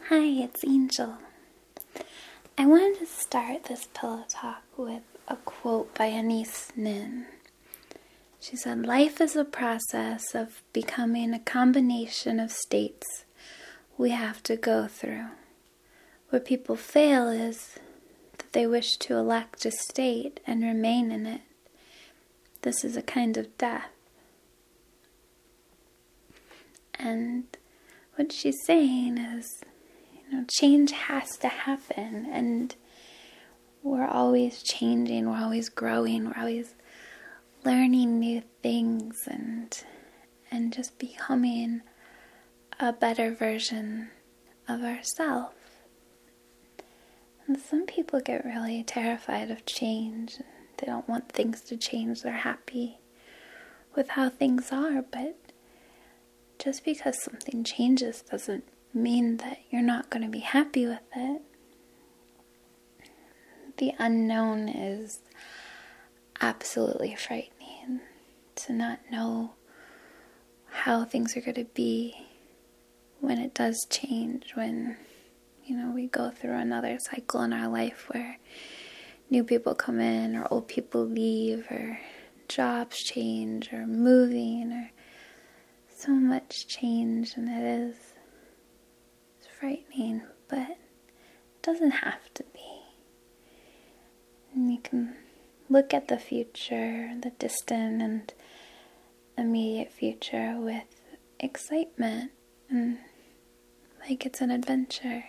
Hi, it's Angel. I wanted to start this pillow talk with a quote by Anais Nin. She said, "Life is a process of becoming a combination of states we have to go through. Where people fail is that they wish to elect a state and remain in it. This is a kind of death." And what she's saying is, change has to happen, and we're always changing, we're always growing, we're always learning new things and just becoming a better version of ourselves. And some people get really terrified of change. They don't want things to change. They're happy with how things are, but just because something changes doesn't mean that you're not going to be happy with it. The unknown is absolutely frightening. To not know how things are going to be when it does change, when we go through another cycle in our life where new people come in or old people leave or jobs change or moving or so much change, and it's frightening, but it doesn't have to be. And you can look at the future, the distant and immediate future, with excitement and like it's an adventure.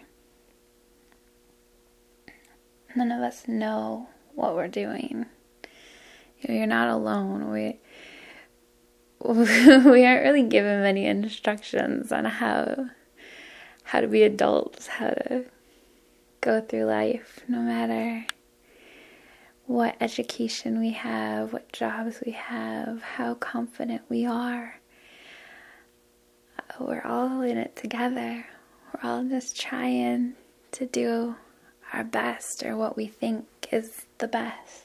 None of us know what we're doing. You're not alone. We aren't really given many instructions on how to be adults, how to go through life, no matter what education we have, what jobs we have, how confident we are. We're all in it together. We're all just trying to do our best, or what we think is the best.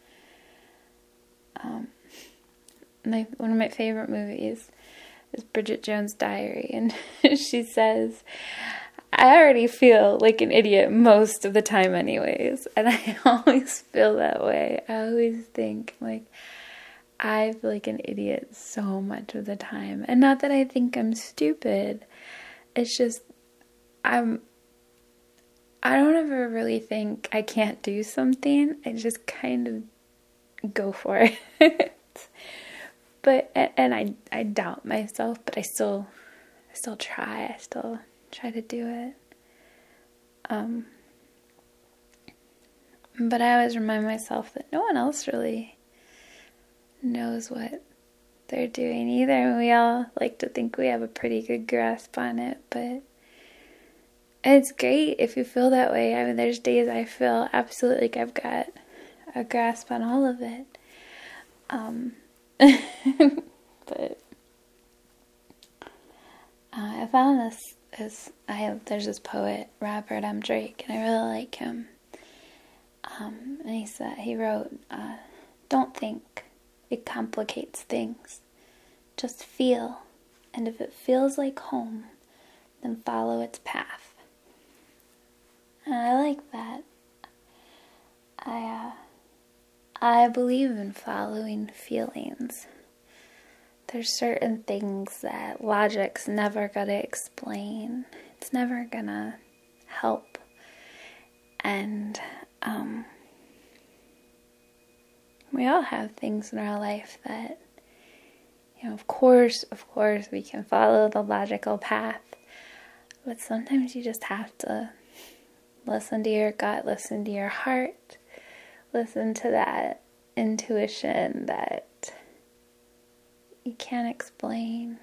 One of my favorite movies is Bridget Jones' Diary, and she says, "I already feel like an idiot most of the time anyways," and I always feel that way. I always think, I feel like an idiot so much of the time. And not that I think I'm stupid, it's just, I don't ever really think I can't do something. I just kind of go for it. But, and I doubt myself, but I still try. I still try to do it. But I always remind myself that no one else really knows what they're doing either. We all like to think we have a pretty good grasp on it, but it's great if you feel that way. I mean, there's days I feel absolutely like I've got a grasp on all of it. But I found there's this poet, Robert M. Drake, and I really like him. And he wrote, "Don't think, it complicates things. Just feel, and if it feels like home, then follow its path." And I like that. I believe in following feelings. There's certain things that logic's never gonna explain. It's never gonna help. And we all have things in our life that, of course we can follow the logical path. But sometimes you just have to listen to your gut, listen to your heart, listen to that intuition that you can't explain.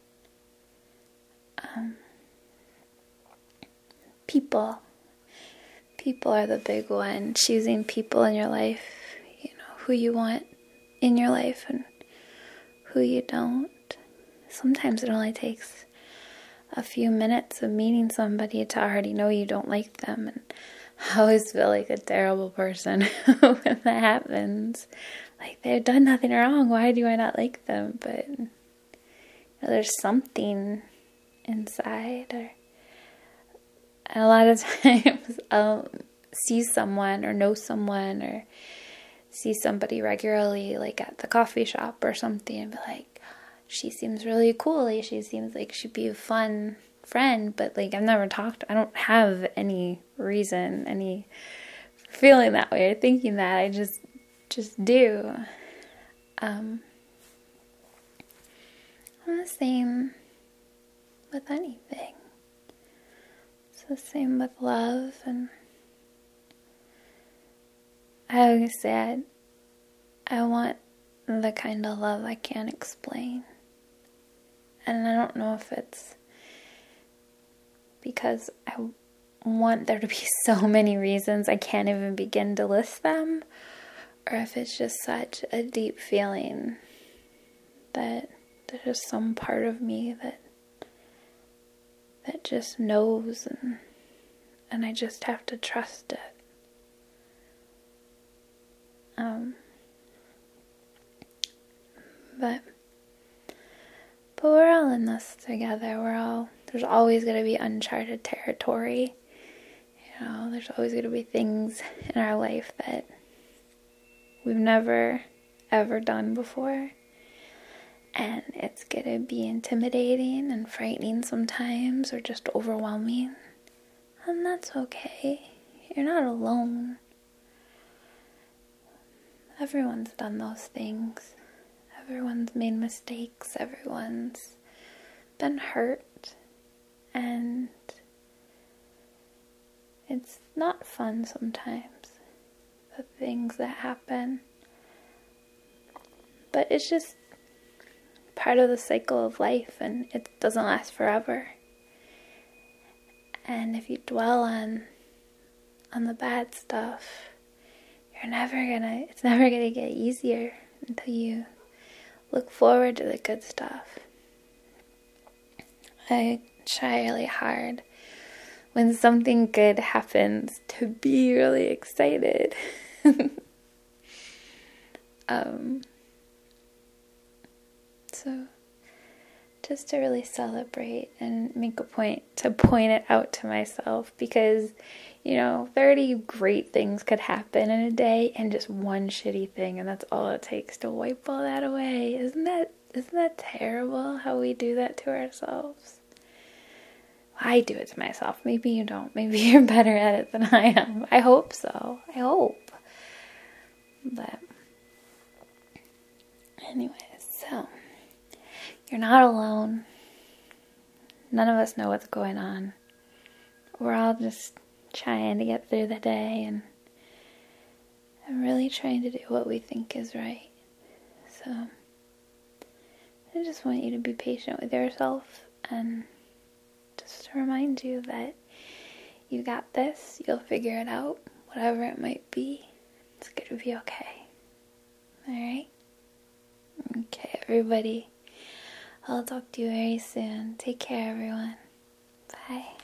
People are the big one. Choosing people in your life, who you want in your life and who you don't. Sometimes it only takes a few minutes of meeting somebody to already know you don't like them, and I always feel like a terrible person when that happens. Like, they've done nothing wrong, why do I not like them? But there's something inside, And a lot of times I'll see someone or know someone or see somebody regularly, like at the coffee shop or something, and be like, she seems really cool. Like, she seems like she'd be a fun friend, but like I've never talked. I don't have any reason, any feeling that way or thinking that. I just do. I'm the same with anything. It's the same with love, and I always said I want the kind of love I can't explain. And I don't know if it's because I want there to be so many reasons I can't even begin to list them, or if it's just such a deep feeling that there's just some part of me that just knows, and I just have to trust it. But we're all in this together. There's always going to be uncharted territory. You know, there's always going to be things in our life that we've never, ever done before. And it's going to be intimidating and frightening sometimes, or just overwhelming. And that's okay. You're not alone. Everyone's done those things. Everyone's made mistakes. Everyone's been hurt. And it's not fun sometimes, the things that happen. But it's just part of the cycle of life, and it doesn't last forever. And if you dwell on the bad stuff, it's never gonna get easier until you look forward to the good stuff. I try really hard when something good happens to be really excited. So just to really celebrate and make a point to point it out to myself, because 30 great things could happen in a day and just one shitty thing, and that's all it takes to wipe all that away. Isn't that terrible how we do that to ourselves? I do it to myself. Maybe you don't. Maybe you're better at it than I am. I hope so. I hope. But anyways, so you're not alone. None of us know what's going on. We're all just trying to get through the day and really trying to do what we think is right. So I just want you to be patient with yourself, and just to remind you that you got this. You'll figure it out, whatever it might be. It's going to be okay. Alright? Okay, everybody. I'll talk to you very soon. Take care, everyone. Bye.